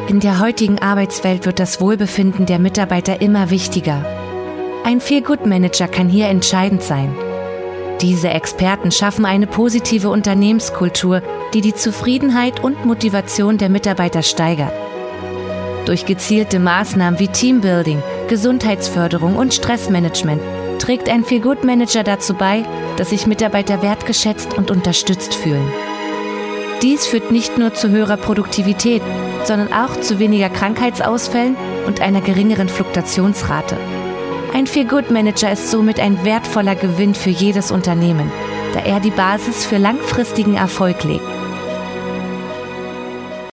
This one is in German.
In der heutigen Arbeitswelt wird das Wohlbefinden der Mitarbeiter immer wichtiger. Ein Feel-Good-Manager kann hier entscheidend sein. Diese Experten schaffen eine positive Unternehmenskultur, die die Zufriedenheit und Motivation der Mitarbeiter steigert. Durch gezielte Maßnahmen wie Teambuilding, Gesundheitsförderung und Stressmanagement trägt ein Feel-Good-Manager dazu bei, dass sich Mitarbeiter wertgeschätzt und unterstützt fühlen. Dies führt nicht nur zu höherer Produktivität, sondern auch zu weniger Krankheitsausfällen und einer geringeren Fluktuationsrate. Ein Feel-Good-Manager ist somit ein wertvoller Gewinn für jedes Unternehmen, da er die Basis für langfristigen Erfolg legt.